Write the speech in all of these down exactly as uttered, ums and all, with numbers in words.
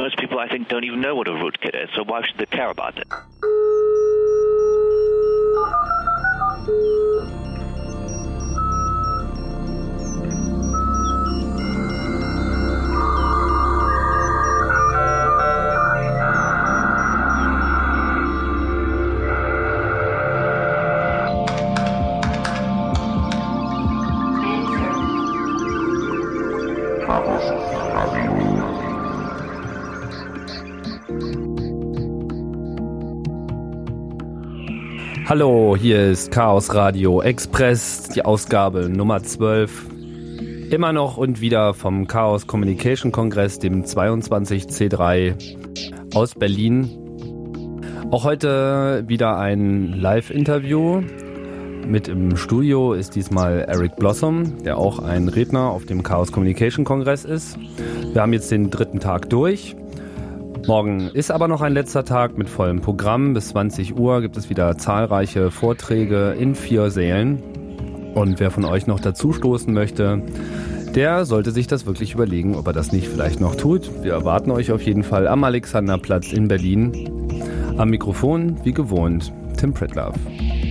most people, I think, don't even know what a rootkit is, so why should they care about it? Hallo, hier ist Chaos Radio Express, die Ausgabe Nummer zwölf. Immer noch und wieder vom Chaos Communication Kongress, dem zweiundzwanzig C drei aus Berlin. Auch heute wieder ein Live-Interview. Mit im Studio ist diesmal Eric Blossom, der auch ein Redner auf dem Chaos Communication Kongress ist. Wir haben jetzt den dritten Tag durch. Morgen ist aber noch ein letzter Tag mit vollem Programm. Bis zwanzig Uhr gibt es wieder zahlreiche Vorträge in vier Sälen. Und wer von euch noch dazustoßen möchte, der sollte sich das wirklich überlegen, ob er das nicht vielleicht noch tut. Wir erwarten euch auf jeden Fall am Alexanderplatz in Berlin. Am Mikrofon, wie gewohnt, Tim Pritlove.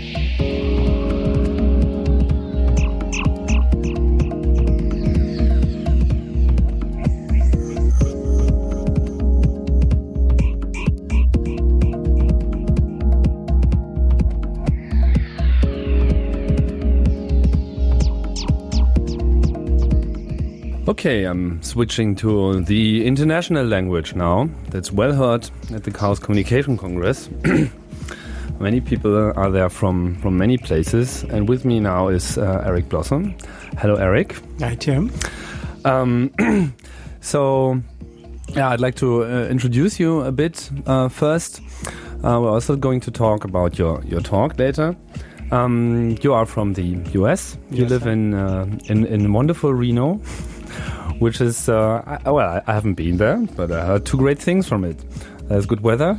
Okay, I'm switching to the international language now. That's well heard at the Chaos Communication Congress. Many people are there from, from many places. And with me now is uh, Eric Blossom. Hello, Eric. Hi, Tim. Um, so, yeah, I'd like to uh, introduce you a bit uh, first. Uh, we're also going to talk about your, your talk later. Um, you are from the U S. You yes, live in, uh, in in wonderful Reno. Which is, uh, I, well, I haven't been there, but I heard two great things from it. There's good weather,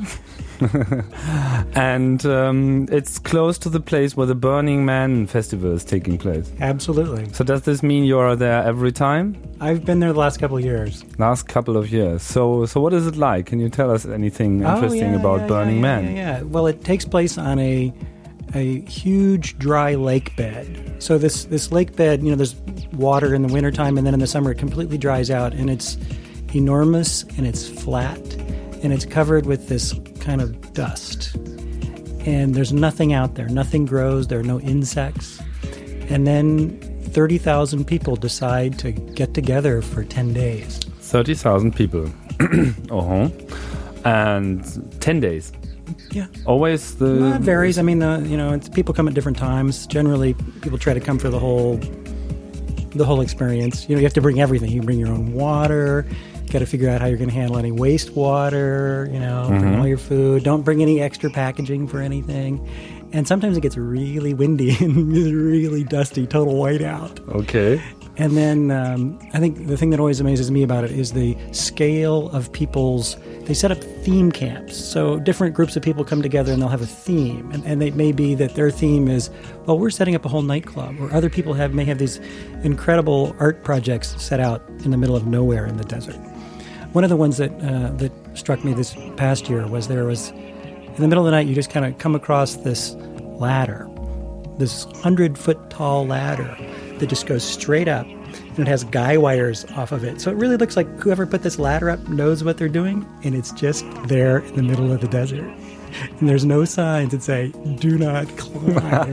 and um, it's close to the place where the Burning Man festival is taking place. Absolutely. So does this mean you are there every time? I've been there the last couple of years. Last couple of years. So so what is it like? Can you tell us anything interesting oh, yeah, about yeah, Burning yeah, Man? Yeah, yeah, yeah. Well, it takes place on a a huge dry lake bed. So this, this lake bed, you know, there's water in the wintertime, and then in the summer it completely dries out, and it's enormous, and it's flat, and it's covered with this kind of dust. And there's nothing out there. Nothing grows. There are no insects. And then thirty thousand people decide to get together for ten days. thirty thousand people. uh-huh. And ten days. Yeah. Always the... Well, it varies. I mean, uh, you know, it's, people come at different times. Generally, people try to come for the whole the whole experience. You know, you have to bring everything. You bring your own water. You got to figure out how you're going to handle any wastewater, you know, mm-hmm. bring all your food. Don't bring any extra packaging for anything. And sometimes it gets really windy and really dusty, total whiteout. Okay. And then um, I think the thing that always amazes me about it is the scale of people's... They set up theme camps. So different groups of people come together and they'll have a theme. And, and it may be that their theme is, well, we're setting up a whole nightclub. Or other people have may have these incredible art projects set out in the middle of nowhere in the desert. One of the ones that uh, that struck me this past year was there was, in the middle of the night, you just kind of come across this ladder, this hundred-foot tall ladder that just goes straight up. And it has guy wires off of it. So it really looks like whoever put this ladder up knows what they're doing, and it's just there in the middle of the desert. And there's no signs that say, do not climb.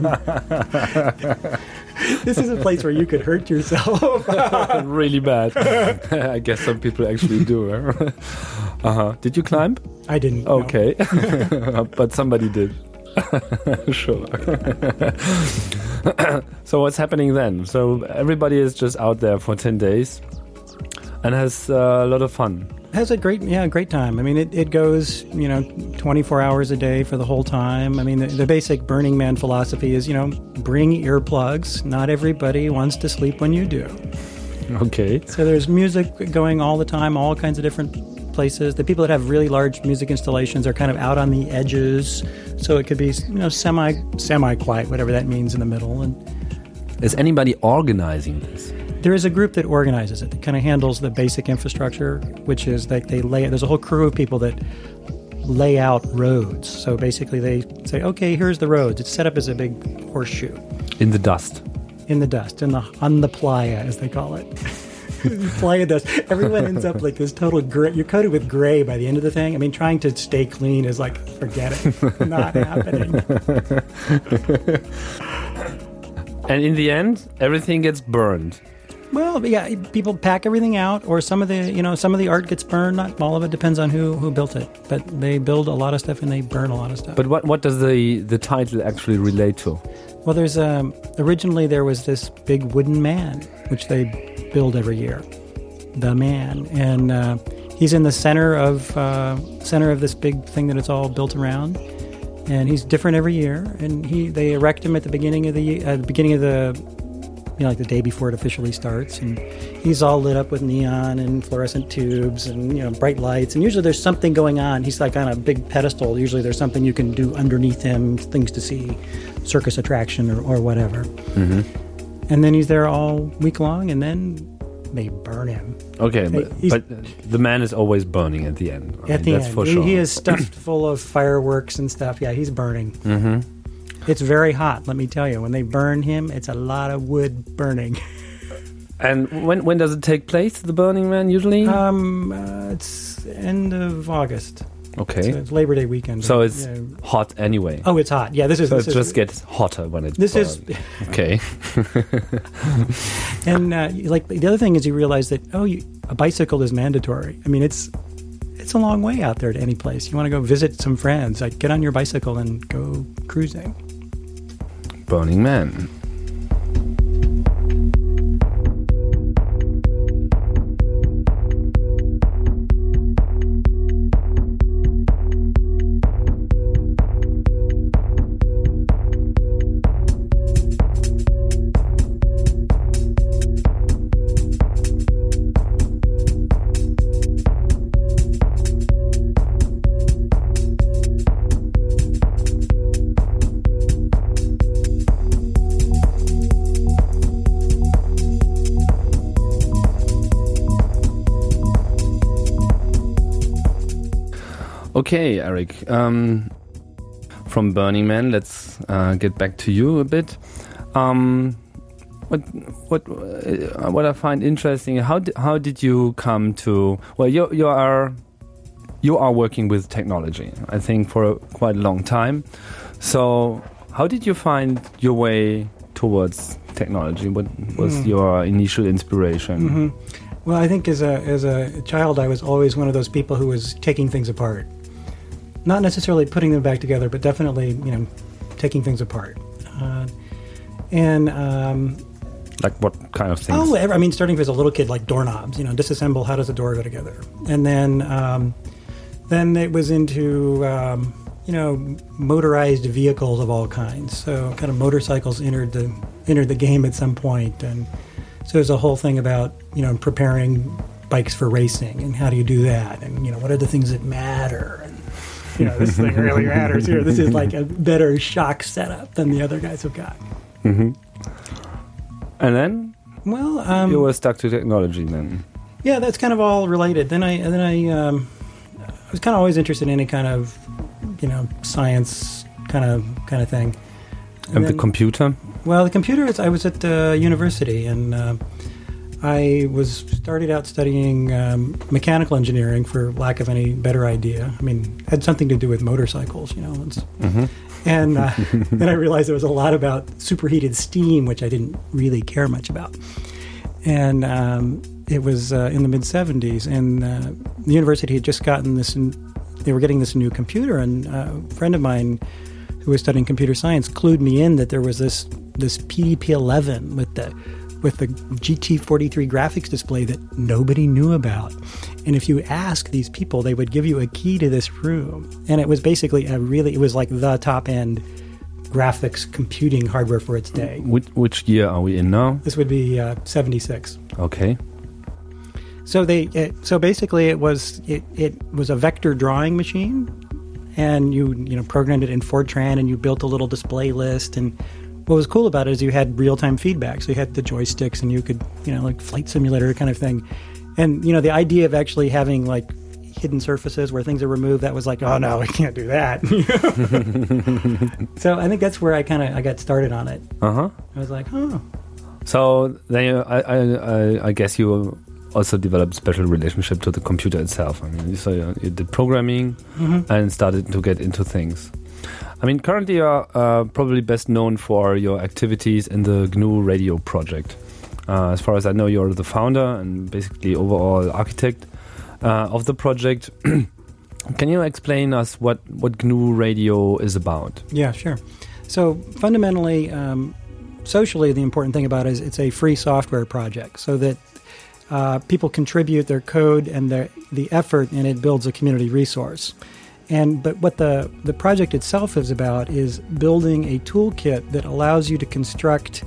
This is a place where you could hurt yourself. Really bad. I guess some people actually do. Huh? Uh-huh. Did you climb? I didn't. Okay. No. But somebody did. Sure. So what's happening then? So everybody is just out there for ten days and has uh, a lot of fun. Has a great, yeah, great time. I mean, it, it goes, you know, twenty-four hours a day for the whole time. I mean, the, the basic Burning Man philosophy is, you know, bring earplugs. Not everybody wants to sleep when you do. Okay. So there's music going all the time, all kinds of different places. The people that have really large music installations are kind of out on the edges, so it could be, you know, semi semi quiet, whatever that means, in the middle. And is anybody organizing this? there is a group that organizes it, that kind of handles the basic infrastructure, which is like they lay, there's a whole crew of people that lay out roads. So basically they say, okay, here's the roads. It's set up as a big horseshoe. In the dust. In the dust, in the, on the playa, as they call it. Playa dust. Everyone ends up like this total gray. You're coated with gray by the end of the thing. I mean, trying to stay clean is like, forget it. Not happening. And in the end, everything gets burned. Well, yeah, people pack everything out, or some of the, you know, some of the art gets burned. Not all of it, depends on who, who built it. But they build a lot of stuff and they burn a lot of stuff. But what, what does the, the title actually relate to? Well, there's um, originally there was this big wooden man, which they build every year, the man, and uh, he's in the center of uh, center of this big thing that it's all built around, and he's different every year. And he they erect him at the beginning of the uh, the beginning of the you know like the day before it officially starts, and he's all lit up with neon and fluorescent tubes and you know bright lights. And usually there's something going on. He's like on a big pedestal. Usually there's something you can do underneath him, things to see, circus attraction or, or whatever. Mm-hmm. And then he's there all week long, and then they burn him. Okay, but, but the man is always burning at the end. I at mean, the that's end. For he, sure. he is stuffed full of fireworks and stuff. Yeah, he's burning. Mm-hmm. It's very hot, let me tell you. When they burn him, it's a lot of wood burning. And when when does it take place, the Burning Man, usually? Um, uh, it's end of August. Okay. So it's Labor Day weekend. So it's you know. hot anyway. Oh, it's hot. Yeah, this is... So this it is, just gets hotter when it's This burned. is... Okay. And uh, like the other thing is you realize that, oh, you, a bicycle is mandatory. I mean, it's it's a long way out there to any place. You want to go visit some friends, like get on your bicycle and go cruising. Burning Man. Okay, Eric. Um, from Burning Man, let's uh, get back to you a bit. Um, what what uh, what I find interesting, how di- how did you come to? Well, you you are you are working with technology, I think, for a quite a long time. So, how did you find your way towards technology? What was mm. your initial inspiration? Mm-hmm. Well, I think as a as a child, I was always one of those people who was taking things apart. Not necessarily putting them back together, but definitely, you know, taking things apart. Uh, and um, like what kind of things? Oh, I mean, starting as a little kid, like doorknobs. You know, disassemble. How does a door go together? And then, um, then it was into um, you know motorized vehicles of all kinds. So, kind of motorcycles entered the entered the game at some point, and so there's a whole thing about you know preparing bikes for racing and how do you do that, and you know what are the things that matter. And, you know, this thing really matters here. This is like a better shock setup than the other guys have got. Mm-hmm. And then, well, um, you were stuck to technology then. Yeah, that's kind of all related. Then I, then I, um, I was kind of always interested in any kind of, you know, science kind of kind of thing. And, and then, the computer? Well, the computer is. I was at the university and. Uh, I was started out studying um, mechanical engineering for lack of any better idea. I mean, it had something to do with motorcycles, you know. Mm-hmm. And uh, then I realized there was a lot about superheated steam, which I didn't really care much about. And um, it was uh, in the mid seventies, and uh, the university had just gotten this. They were getting this new computer, and uh, a friend of mine who was studying computer science clued me in that there was this this P D P eleven with the with the G T forty-three graphics display that nobody knew about. And if you ask these people, they would give you a key to this room. And it was basically a really, it was like the top-end graphics computing hardware for its day. Which, which year are we in now? This would be uh, seventy-six. Okay. So they, it, so basically it was, it, it was a vector drawing machine, and you, you know, programmed it in Fortran, and you built a little display list, and what was cool about it is you had real-time feedback. So you had the joysticks and you could, you know, like flight simulator kind of thing. And, you know, the idea of actually having like hidden surfaces where things are removed, that was like, oh no, we can't do that. So I think that's where I kind of I got started on it. Uh-huh. I was like, oh. So then I, I, I, I guess you also developed special relationship to the computer itself. I mean, so you, you did programming mm-hmm. and started to get into things. I mean, currently you're uh, probably best known for your activities in the G N U Radio project. Uh, as far as I know, you're the founder and basically overall architect uh, of the project. Can you explain us what, what G N U Radio is about? Yeah, sure. So fundamentally, um, socially, the important thing about it is it's a free software project so that uh, people contribute their code and their, the effort, and it builds a community resource. And but what the, the project itself is about is building a toolkit that allows you to construct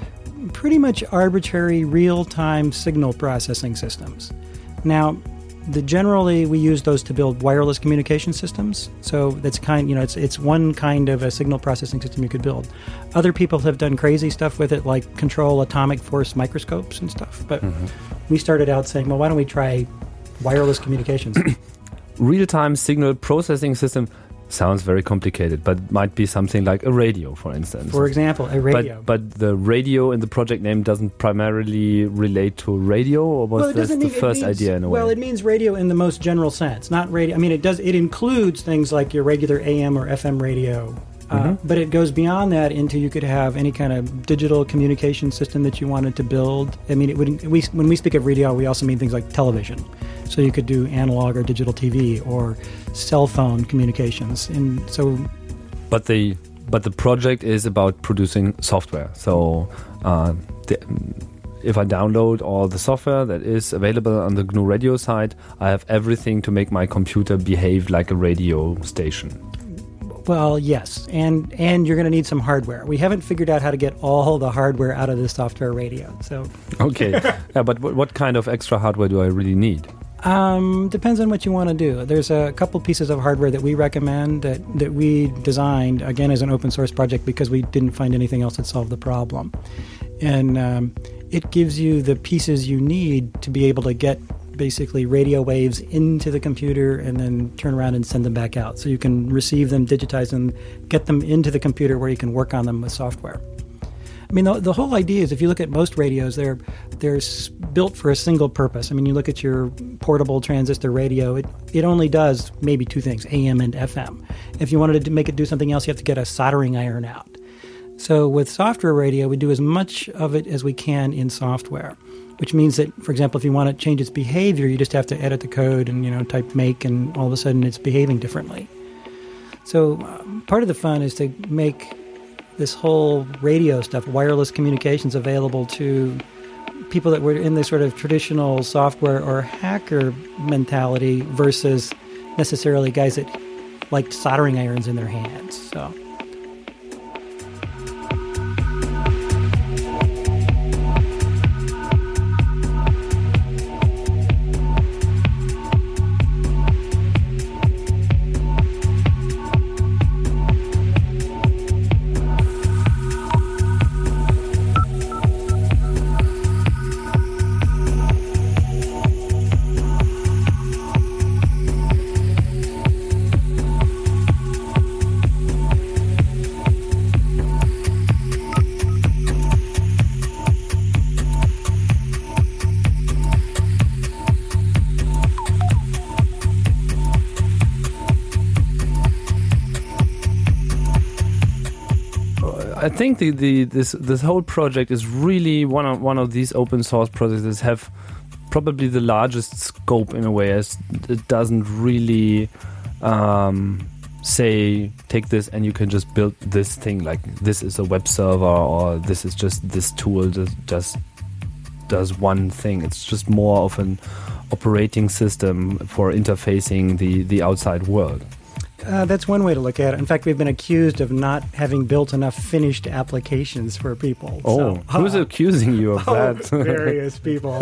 pretty much arbitrary real-time signal processing systems. Now, the, generally we use those to build wireless communication systems. So that's kind, you know, it's it's one kind of a signal processing system you could build. Other people have done crazy stuff with it, like control atomic force microscopes and stuff. But mm-hmm. we started out saying, well, why don't we try wireless communications? Real-time signal processing system sounds very complicated, but might be something like a radio, for instance. For example, a radio. But, but the radio in the project name doesn't primarily relate to radio, or was well, this the mean, first means, idea in a well, way? Well, it means radio in the most general sense, not radio. I mean, it does. It includes things like your regular A M or F M radio. Uh, mm-hmm. But it goes beyond that into you could have any kind of digital communication system that you wanted to build. I mean, it would, we, when we speak of radio, we also mean things like television. So you could do analog or digital T V or cell phone communications. And so, but the but the project is about producing software. So uh, the, if I download all the software that is available on the G N U Radio site, I have everything to make my computer behave like a radio station. Well, yes, and and you're going to need some hardware. We haven't figured out how to get all the hardware out of the software radio. So okay, yeah, but w- what kind of extra hardware do I really need? Um, depends on what you want to do. There's a couple pieces of hardware that we recommend that, that we designed, again, as an open source project because we didn't find anything else that solved the problem. And um, it gives you the pieces you need to be able to get basically radio waves into the computer and then turn around and send them back out. So you can receive them, digitize them, get them into the computer where you can work on them with software. I mean, the, the whole idea is if you look at most radios, they're they're built for a single purpose. I mean, you look at your portable transistor radio, it, it only does maybe two things, A M and F M. If you wanted to make it do something else, you have to get a soldering iron out. So with software radio, we do as much of it as we can in software, which means that, for example, if you want to change its behavior, you just have to edit the code and, you know, type make, and all of a sudden it's behaving differently. So um, part of the fun is to make this whole radio stuff, wireless communications, available to people that were in this sort of traditional software or hacker mentality versus necessarily guys that liked soldering irons in their hands. So. I think the, the this this whole project is really one of one of these open source projects that have probably the largest scope in a way, as it doesn't really um, say take this and you can just build this thing, like this is a web server or this is just this tool that just does one thing. It's just more of an operating system for interfacing the, the outside world. Uh, that's one way to look at it. In fact, we've been accused of not having built enough finished applications for people. Oh, so, who's uh, accusing you of oh, that? various people.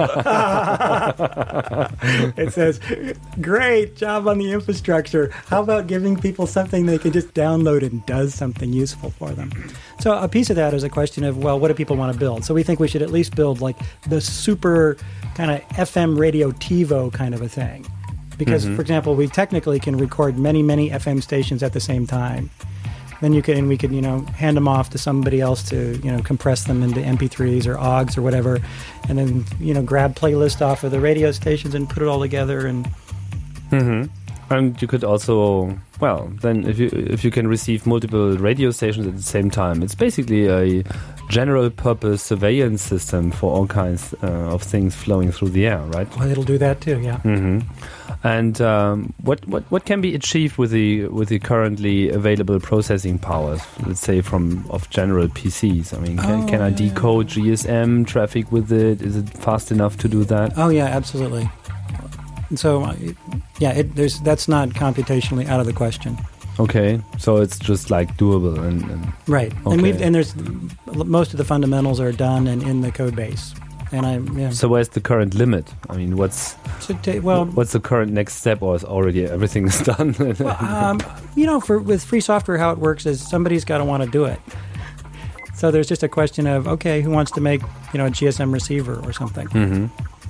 It says, great job on the infrastructure. How about giving people something they can just download and does something useful for them? So a piece of that is a question of, well, what do people want to build? So we think we should at least build like the super kind of F M radio TiVo kind of a thing. Because, mm-hmm. for example, we technically can record many, many F M stations at the same time. Then you can, we could, you know, hand them off to somebody else to, you know, compress them into M P threes or O G S or whatever, and then, you know, grab playlists off of the radio stations and put it all together. And mm-hmm. and you could also, well, then if you if you can receive multiple radio stations at the same time, it's basically a general purpose surveillance system for all kinds uh, of things flowing through the air, right? Well, it'll do that too, yeah. Mm-hmm. And um, what, what what can be achieved with the with the currently available processing powers? Let's say from of general P Cs. I mean, can, oh, can I yeah. decode G S M traffic with it? Is it fast enough to do that? Oh yeah, absolutely. And so, uh, yeah, it, there's that's not computationally out of the question. Okay, so it's just like doable and, and right. Okay. And we've and there's most of the fundamentals are done and in the code base. And I yeah. So where's the current limit? I mean, what's so ta- well, what's the current next step, or is already everything is done? well, um, you know, for with free software, how it works is somebody's got to want to do it. So there's just a question of, okay, who wants to make, you know, a G S M receiver or something? Mm-hmm.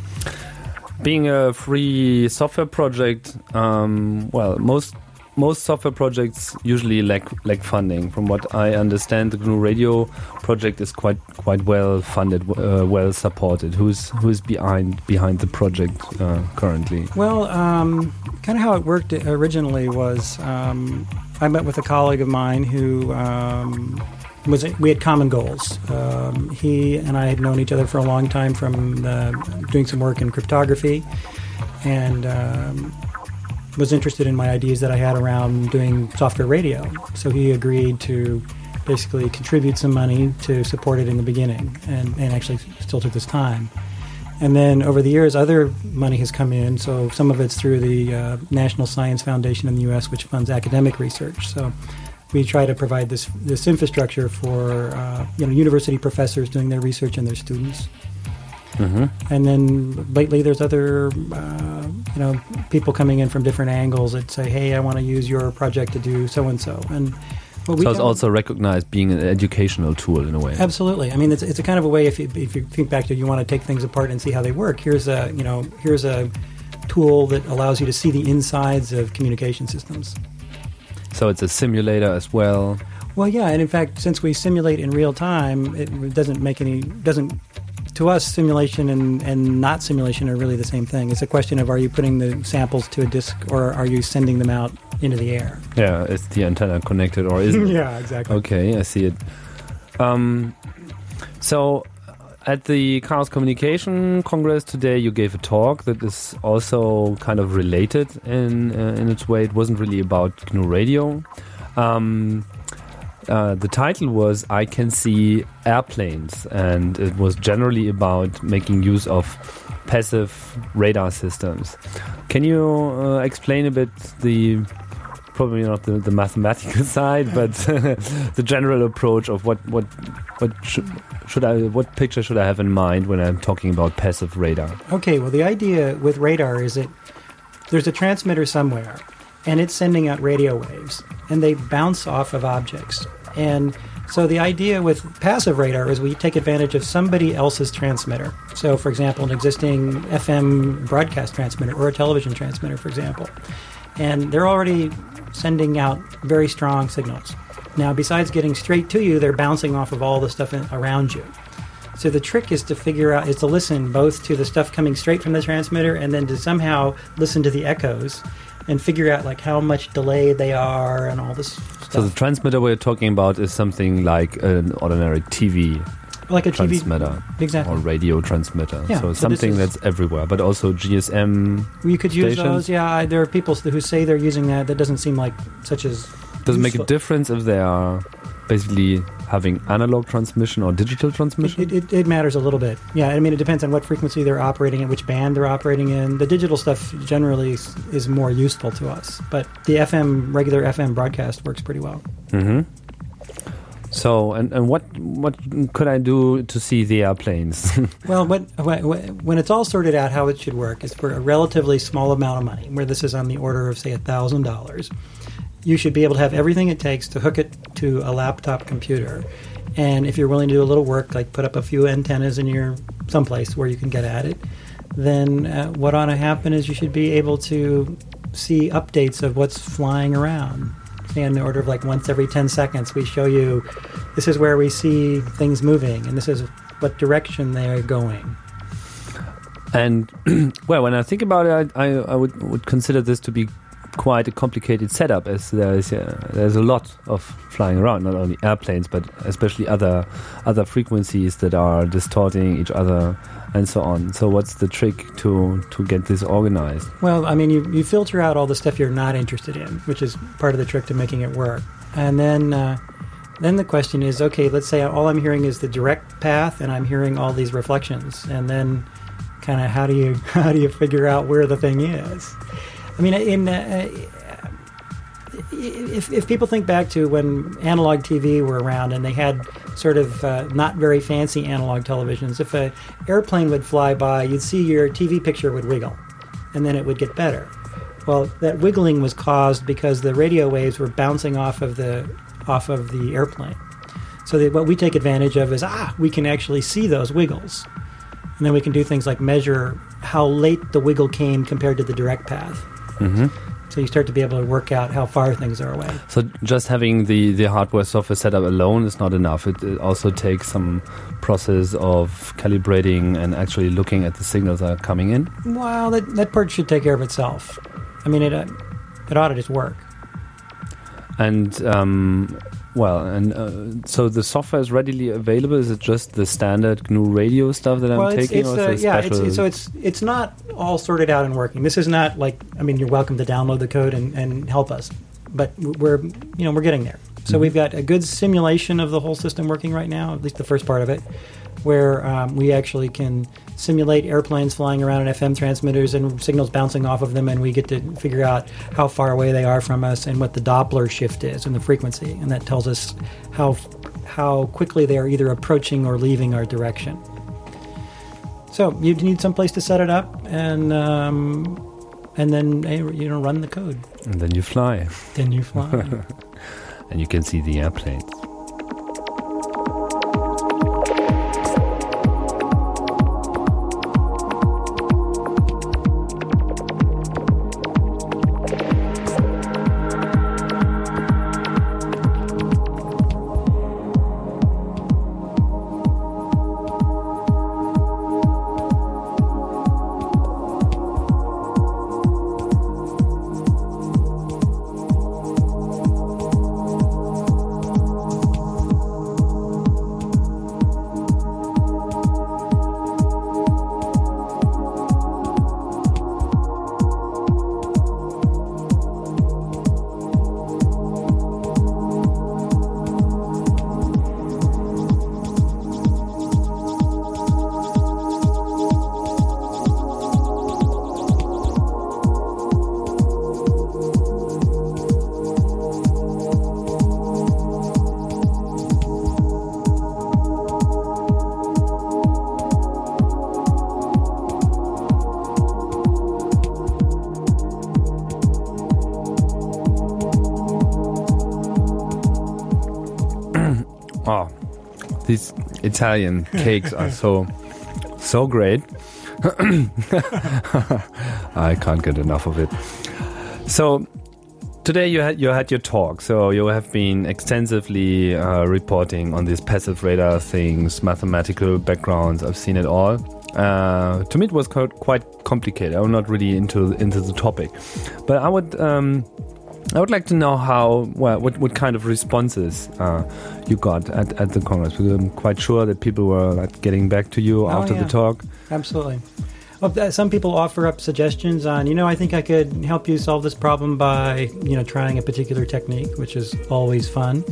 Being a free software project, um, well, most most software projects usually lack lack funding. From what I understand, the G N U Radio project is quite quite well funded, uh, well supported. Who's who's behind behind the project uh, currently? Well, um, kind of how it worked originally was um, I met with a colleague of mine who um, was we had common goals. Um, he and I had known each other for a long time from uh, doing some work in cryptography, and um, was interested in my ideas that I had around doing software radio. So he agreed to basically contribute some money to support it in the beginning, and, and actually still took this time. And then over the years, other money has come in. So some of it's through the uh, National Science Foundation in the U S, which funds academic research. So we try to provide this this infrastructure for uh, you know university professors doing their research and their students. Mm-hmm. And then lately, there's other uh, you know people coming in from different angles that say, "Hey, I want to use your project to do so and so." And well, we so it's also recognized being an educational tool in a way. Absolutely. I mean, it's it's a kind of a way if you if you think back to you want to take things apart and see how they work. Here's a you know here's a tool that allows you to see the insides of communication systems. So it's a simulator as well. Well, yeah, and in fact, since we simulate in real time, it doesn't make any doesn't. To us, simulation and, and not simulation are really the same thing. It's a question of, are you putting the samples to a disk or are you sending them out into the air? Yeah, is the antenna connected or isn't it? Yeah, exactly. Okay, I see it. Um, so at the Chaos Communication Congress today, you gave a talk that is also kind of related in uh, in its way. It wasn't really about G N U Radio. Um, Uh, the title was I Can See Airplanes, and it was generally about making use of passive radar systems. Can you uh, explain a bit the, probably not the, the mathematical side, but the general approach of what what what should, should I what picture should I have in mind when I'm talking about passive radar? Okay, well, the idea with radar is that there's a transmitter somewhere, and it's sending out radio waves, and they bounce off of objects. And so the idea with passive radar is we take advantage of somebody else's transmitter. So, for example, an existing F M broadcast transmitter or a television transmitter, for example. And they're already sending out very strong signals. Now, besides getting straight to you, they're bouncing off of all the stuff in, around you. So the trick is to figure out, is to listen both to the stuff coming straight from the transmitter and then to somehow listen to the echoes and figure out like how much delayed they are and all this stuff. So the transmitter we're talking about is something like an ordinary T V like a transmitter, T V, exactly, or radio transmitter. Yeah, so, so something is, that's everywhere, but also G S M. You could use stations. those. Yeah, I, there are people who say they're using that. That doesn't seem like such as. Does it useful. make a difference if they are basically having analog transmission or digital transmission? It, it, it matters a little bit. Yeah, I mean, it depends on what frequency they're operating at, which band they're operating in. The digital stuff generally is, is more useful to us, but the F M, regular F M broadcast works pretty well. Mm-hmm. So, and, and what what could I do to see the airplanes? Well, what, what, when it's all sorted out, how it should work is for a relatively small amount of money, where this is on the order of, say, one thousand dollars, you should be able to have everything it takes to hook it to a laptop computer. And if you're willing to do a little work, like put up a few antennas in your someplace where you can get at it, then uh, what ought to happen is you should be able to see updates of what's flying around. In the order of like once every ten seconds, we show you this is where we see things moving, and this is what direction they're going. And, well, when I think about it, I, I would, would consider this to be quite a complicated setup, as there's uh, there's a lot of flying around, not only airplanes, but especially other other frequencies that are distorting each other and so on. So what's the trick to to get this organized? Well, I mean, you, you filter out all the stuff you're not interested in, which is part of the trick to making it work. And then uh, then the question is, okay, let's say all I'm hearing is the direct path, and I'm hearing all these reflections. And then kind of how do you how do you figure out where the thing is? I mean, in uh, if if people think back to when analog T V were around and they had sort of uh, not very fancy analog televisions, if an airplane would fly by, you'd see your T V picture would wiggle, and then it would get better. Well, that wiggling was caused because the radio waves were bouncing off of the off of the airplane. So that what we take advantage of is, ah, we can actually see those wiggles. And then we can do things like measure how late the wiggle came compared to the direct path. Mm-hmm. So you start to be able to work out how far things are away. So just having the, the hardware software setup alone is not enough. It, it also takes some process of calibrating and actually looking at the signals that are coming in. Well, that, that part should take care of itself. I mean, it, uh, it ought to just work. And, um, well, and uh, so the software is readily available? Is it just the standard G N U radio stuff that well, I'm it's, taking? it's, or uh, is yeah, special? it's, so it's it's not all sorted out and working. This is not like, I mean, you're welcome to download the code and, and help us. But we're, you know, we're getting there. So mm-hmm. we've got a good simulation of the whole system working right now, at least the first part of it, where um, we actually can simulate airplanes flying around in F M transmitters and signals bouncing off of them, and we get to figure out how far away they are from us and what the Doppler shift is in the frequency, and that tells us how how quickly they are either approaching or leaving our direction. So you need some place to set it up, and um, and then you know run the code. And then you fly. Then you fly. And you can see the airplanes. Oh, these Italian cakes are so, so great. I can't get enough of it. So today you had you had your talk. So you have been extensively uh, reporting on these passive radar things, mathematical backgrounds. I've seen it all. Uh, to me, it was quite, quite complicated. I'm not really into into the topic, but I would. Um, I would like to know how, well, what, what kind of responses uh, you got at, at the Congress, because I'm quite sure that people were like getting back to you oh, after yeah. the talk. Absolutely. Well, some people offer up suggestions on, you know, I think I could help you solve this problem by, you know, trying a particular technique, which is always fun.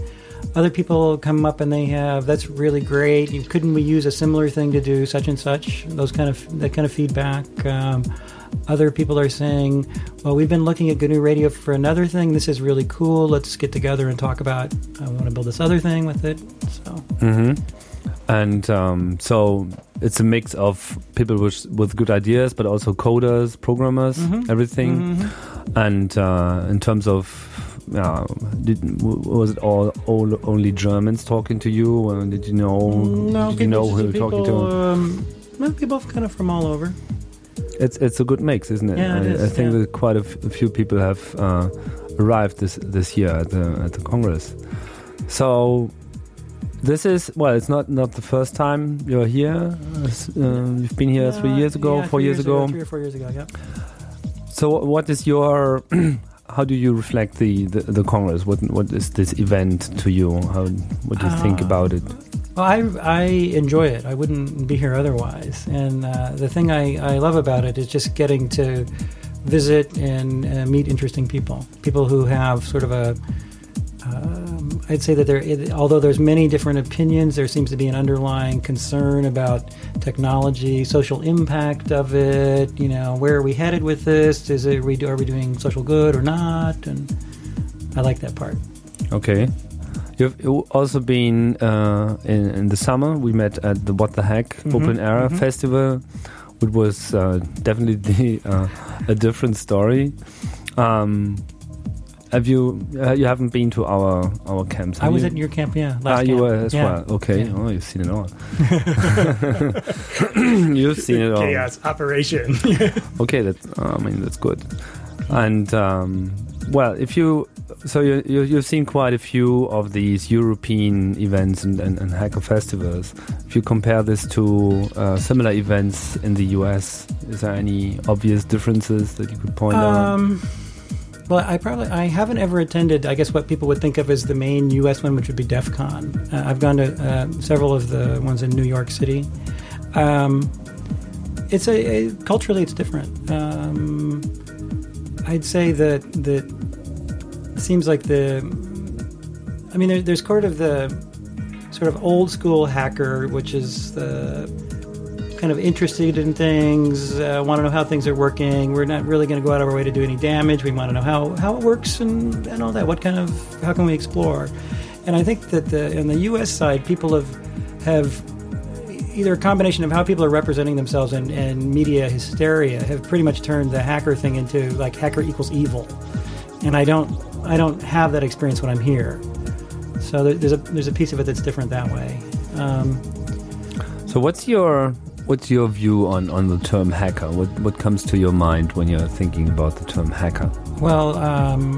other people come up and they have, that's really great. You, couldn't we use a similar thing to do such and such? Those kind of that kind of feedback. Um, other people are saying, well, we've been looking at G N U Radio for another thing. This is really cool. Let's get together and talk about, I want to build this other thing with it. So. Mm-hmm. And um, so it's a mix of people with, with good ideas, but also coders, programmers, mm-hmm. everything. Mm-hmm. And uh, in terms of, uh, did, was it all, all only Germans talking to you? Or did you know? No, did you know who you were talking to? Um, well, people kind of from all over. It's it's a good mix, isn't it? Yeah, it I, is, I think yeah. that quite a, f- a few people have uh, arrived this this year at the at the Congress. So. This is, well, it's not, not the first time you're here. Uh, you've been here uh, three years ago, yeah, four years, years ago. ago. Three or four years ago, yeah. So what is your, how do you reflect the, the, the Congress? What What is this event to you? How, what do you uh, think about it? Well, I, I enjoy it. I wouldn't be here otherwise. And uh, the thing I, I love about it is just getting to visit and uh, meet interesting people. People who have sort of a... Um, I'd say that there, it, although there's many different opinions, there seems to be an underlying concern about technology, social impact of it. You know, where are we headed with this? Is it are we, are we doing social good or not? And I like that part. Okay, you've also been uh, in, in the summer. We met at the What the Heck mm-hmm. Open Air mm-hmm. Festival, which was uh, definitely uh, a different story. Um, Have you? Uh, you haven't been to our our camps? I was you? at your camp, yeah. Last ah, you camp. were as yeah. well. Okay. Yeah. Oh, you've seen it all. You've seen it all. Chaos operation. Okay, that uh, I mean that's good. And um, well, if you so you, you you've seen quite a few of these European events and, and, and hacker festivals. If you compare this to uh, similar events in the U S, is there any obvious differences that you could point um, out? Well, I probably I haven't ever attended, I guess, what people would think of as the main U S one, which would be DEF CON. Uh, I've gone to uh, several of the ones in New York City. Um, it's a, a culturally, it's different. Um, I'd say that that it seems like the. I mean, there, there's sort of the sort of old school hacker, which is the. Kind of interested in things, uh, want to know how things are working. We're not really going to go out of our way to do any damage. We want to know how, how it works and, and all that. What kind of, how can we explore? And I think that the, on the U S side, people have have either a combination of how people are representing themselves and, and media hysteria have pretty much turned the hacker thing into like hacker equals evil. And I don't I don't have that experience when I'm here. So there's a there's a piece of it that's different that way. Um, so what's your What's your view on, on the term hacker? What what comes to your mind when you're thinking about the term hacker? Well, um,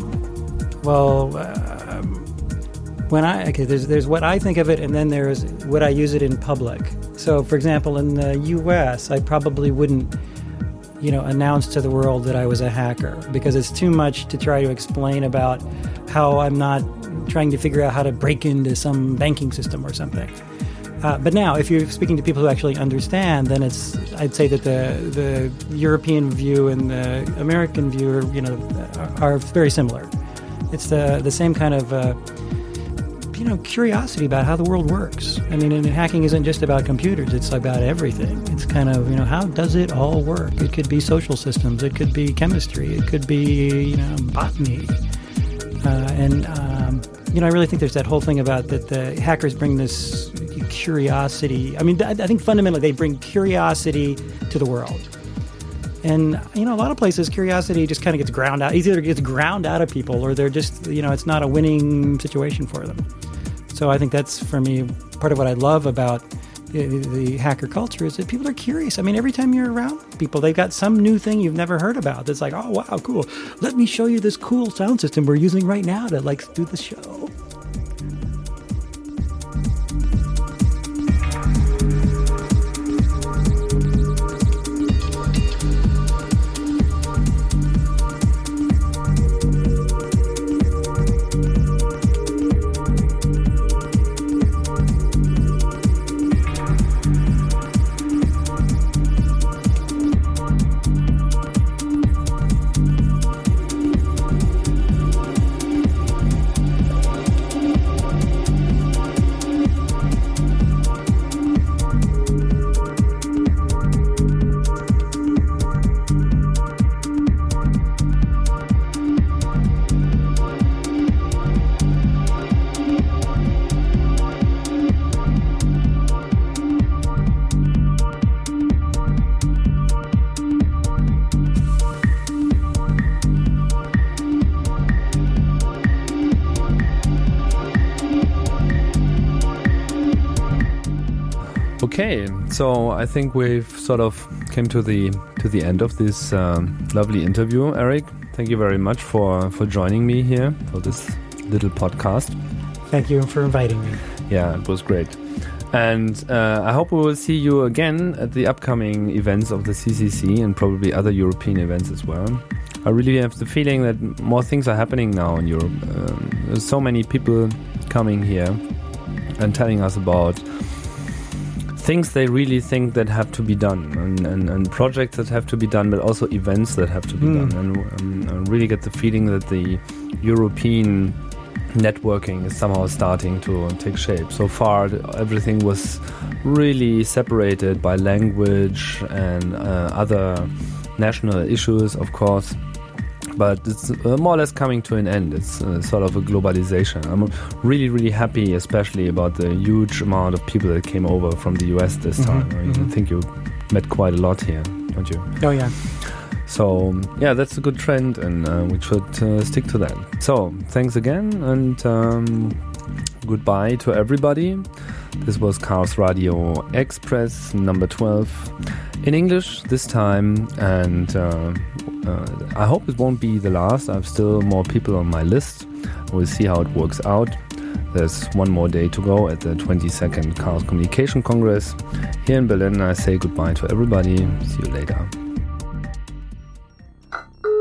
well, uh, when I okay, there's there's what I think of it, and then there's what I use it in public. So, for example, in the U S, I probably wouldn't, you know, announce to the world that I was a hacker because it's too much to try to explain about how I'm not trying to figure out how to break into some banking system or something. Uh, but now, if you're speaking to people who actually understand, then it's I'd say that the the European view and the American view, are, you know, are very similar. It's the the same kind of uh, you know curiosity about how the world works. I mean, and hacking isn't just about computers; it's about everything. It's kind of you know how does it all work? It could be social systems, it could be chemistry, it could be you know botany, uh, and um, you know I really think there's that whole thing about that the hackers bring this curiosity. I mean, I think fundamentally they bring curiosity to the world. And, you know, a lot of places, curiosity just kind of gets ground out. Either it gets ground out of people or they're just, you know, it's not a winning situation for them. So I think that's, for me, part of what I love about the, the hacker culture is that people are curious. I mean, every time you're around people, they've got some new thing you've never heard about. That's like, oh, wow, cool. Let me show you this cool sound system we're using right now to, like, do the show. Okay, so I think we've sort of came to the to the end of this um, lovely interview. Eric, thank you very much for, for joining me here for this little podcast. Thank you for inviting me. Yeah, it was great. And uh, I hope we will see you again at the upcoming events of the C C C and probably other European events as well. I really have the feeling that more things are happening now in Europe. Um, there's so many people coming here and telling us about things they really think that have to be done, and, and, and projects that have to be done, but also events that have to be mm. done. And um, I really get the feeling that the European networking is somehow starting to take shape. So far, everything was really separated by language and uh, other national issues, of course. But it's uh, more or less coming to an end. It's uh, sort of a globalization. I'm really, really happy, especially about the huge amount of people that came over from the U S this mm-hmm, time. I mean, mm-hmm. I think you met quite a lot here, don't you? Oh, yeah. So, yeah, that's a good trend, and uh, we should uh, stick to that. So, thanks again, and um, goodbye to everybody. This was Chaos Radio Express number twelve in English this time, and uh, uh, I hope it won't be the last. I have still more people on my list. We'll see how it works out. There's one more day to go at the twenty-second Chaos Communication Congress here in Berlin. I say goodbye to everybody. See you later.